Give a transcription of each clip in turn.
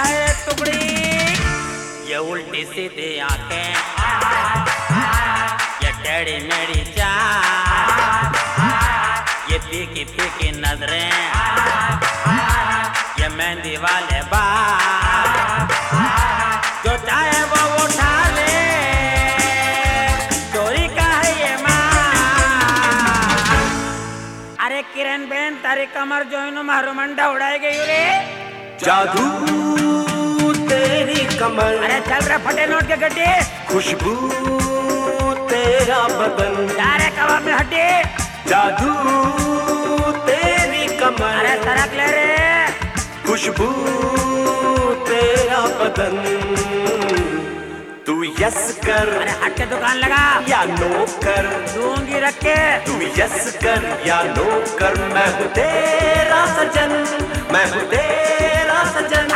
है टुकड़ी, ये उल्टी सीधी आंखें, ये टेढ़ी मेढ़ी चाल, ये फीकी फीकी नजरें, ये मेहंदी वाले बाल, जो चाहे वो उठा ले, चोरी का है ये माल। अरे किरण बेन तारी कमर जो इन्हों महरुमंडा उड़ाई गई रे, जादू तेरी कमर, अरे चल रहा फटे नोट के गड्ढे, खुशबू तेरा बदन, अरे कबाब में हड्डी, जादू तेरी कमर, अरे सरक ले रे, खुशबू तेरा बदन, तू यस कर, अरे हट के दुकान लगा या नो कर, दूंगी रख के, तू यस कर या नो कर, मैं हूँ तेरा सजन, मैं हूँ तेरा सजन।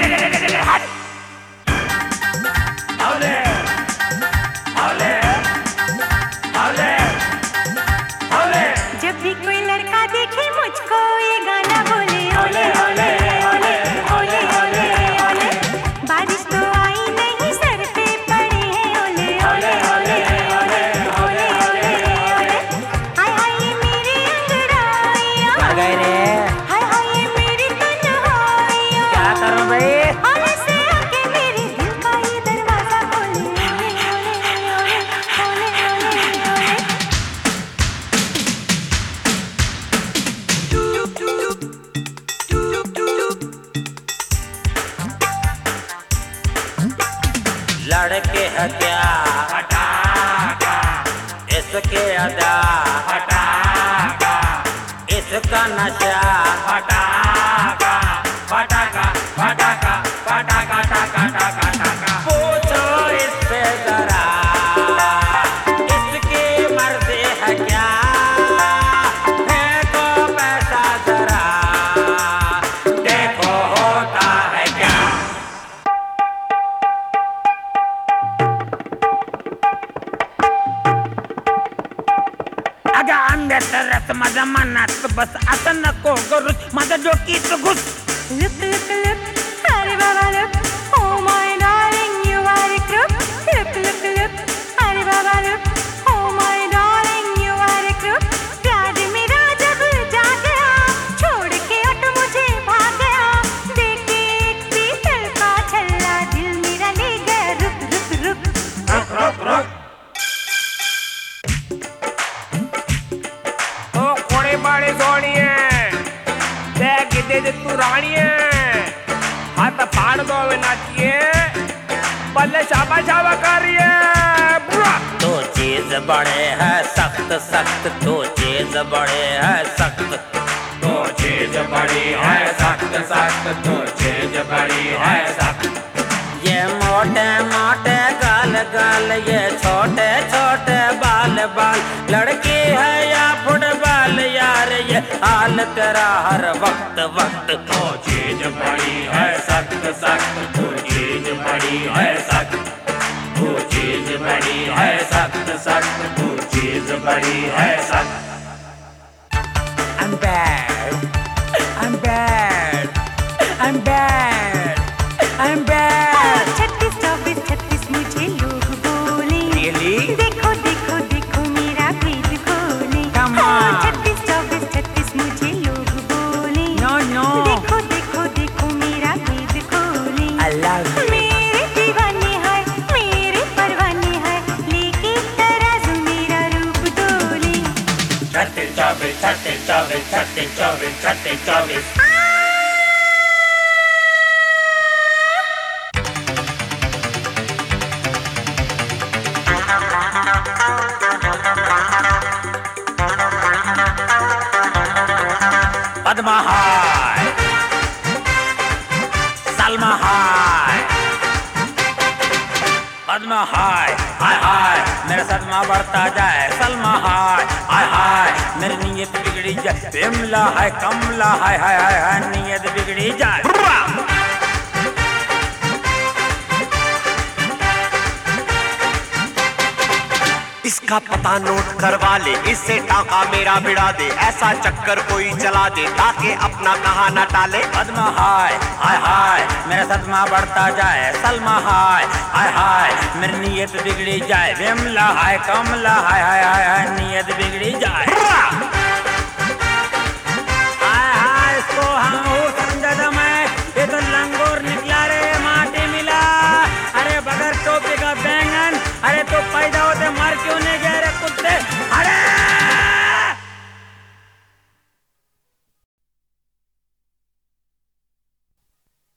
हौले, हौले, हौले, हौले। जब भी कोई लड़का देखे मुझको ये गाना बोले ओले ओले ओले ओले ओले ओले, बारिश तो आई नहीं सर पे पड़ी है ओले ओले ओले ओले ओले ओले ओले, हाय हाय ये मेरी अंगड़ाइयाँ, क्या गए रे? हाय हाय ये मेरी तन्हाइयाँ, क्या करूं भाई? ओले से आके मेरे दिल का ये दरवाजा खोले ओले ओले ओले ओले ओले ओले। लड़के है क्या फटाका, इसके अदा फटाका, इसका नशा फटाका, फटाका फटाका फटाका टाका टाका टाका। पूछो इससे जरा, इसकी मर्जी है क्या, फेंको पैसा जरा, देखो होता है क्या। अगं अंड्यात रस माझा मनात बस, असं नको करूस माझं डोकीत घुस. Look, look, look, अरे बाबा look, oh my darling you are a crook. Look, look, look, अरे बाबा look, oh my darling you are a crook. प्यार मेरा जब जाग गया, छोड़ के ऑटो मुझे भाग गया, देख के एक पीतल का छल्ला दिल मेरा ले गया, रुक रुक रुक रुक रुक रुक. ओ कोड़े बाड़े सोनिए, देख दे तू रानिए, हाथ फाड़ दो वे नाचिए, बल्ले शाबा शाबा कर रही है। तो चीज बड़े है सख्त सख्त, तो चीज बड़े है सख्त, तो चीज बड़ी है सख्त सख्त, तो चीज बड़ी है सख्त। ये मोटे मोटे गाल गाल, ये छोटे छोटे बाल बाल, लड़की है या फुटबॉल यार, ये हाल तेरा हर वक्त वक्त। तो चीज बड़ी है सख्त सख्त, तो चीज बड़ी है सख्त, तो चीज बड़ी है सख्त सख्त, तो चीज बड़ी है सख्त। I'm bad, I'm bad, I'm bad, I'm bad. 36 24 36 मुझे लोग बोले, Really? देखो देखो देखो मेरा भेद खोले। Come on. 36 24 36 मुझे लोग बोले, No, no. देखो देखो देखो मेरा भेद खोले। I love you. मेरे दीवाने हैं, मेरे परवाने हैं, लेके तराजू मेरा रूप डोले। 36 24 36 24 36 24 36 24। पद्मा हाय, सलमा हाय, पद्मा हाय, हाय हाय मेरा सदमा बढ़ता जाए, सलमा हाय, हाय हाय मेरी नीयत बिगड़ी जाए, बिमला है कमला हाय हाय हाय हाय नीयत बिगड़ी जाए। इसका पता नोट करवा ले, इससे टाका मेरा भिड़ा दे, ऐसा चक्कर कोई चला दे ताकि अपना कहा न टाले। पद्मा हाय हाय हाय मेरा सदमा बढ़ता जाए, सलमा हाय हाय हाय मेरी नीयत बिगड़ी जाए, विमला हाय कमला हाय हाय हाय हाय नीयत बिगड़ी जाए।